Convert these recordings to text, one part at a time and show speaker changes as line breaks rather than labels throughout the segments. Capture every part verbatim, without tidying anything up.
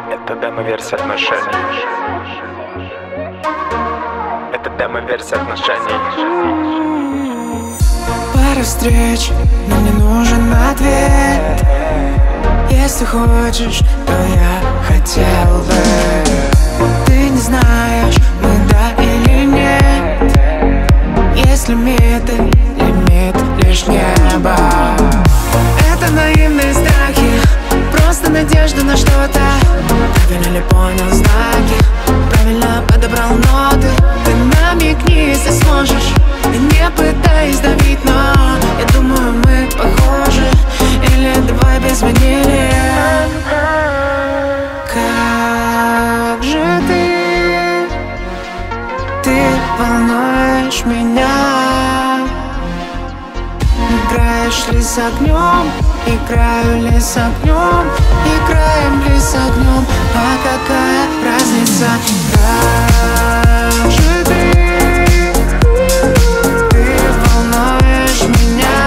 Это демо-версия отношений. Это демо-версия отношений.
Пара встреч, но мне нужен ответ. Если хочешь, то я хотел бы. Ты не знаешь, мы да или нет. Если меты, лимит лишь небо. Это наивные страхи, просто надежда на что-то. Правильно ли понял знаки, правильно подобрал ноты. Ты намекни, если сможешь, и не пытаясь давить, но я думаю, мы похожи. Или давай без ванили. Как же ты, ты волнуешь меня. Играешь ли с огнем, играю ли с огнем, играем ли с огнем, а какая разница? Как же ты, ты волнуешь меня.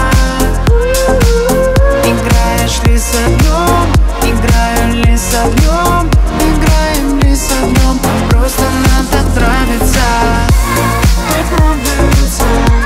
Играешь ли с огнем, играю ли с огнем, играем ли с огнем, просто нам так нравится. Так нравится.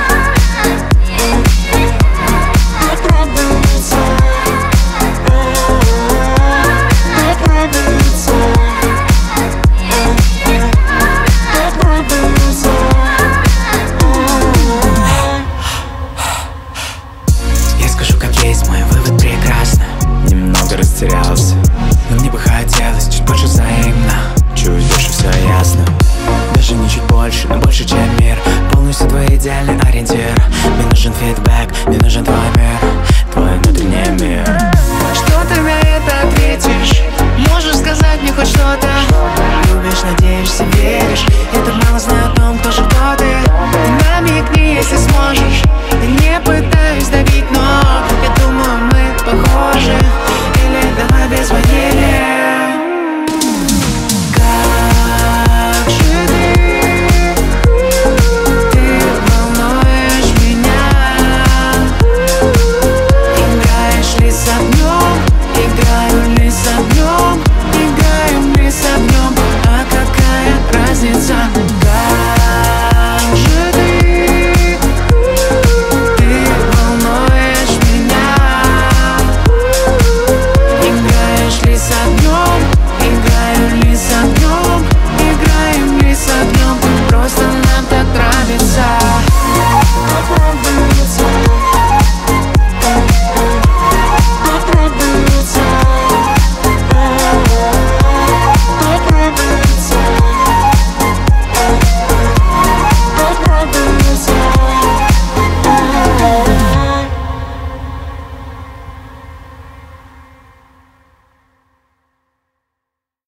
Растерялся, но мне бы хотелось чуть больше взаимно. Чуть больше, все ясно. Даже не чуть больше, но больше, чем мир. Полностью твой идеальный ориентир. Мне нужен фидбэк, мне нужен твой мир.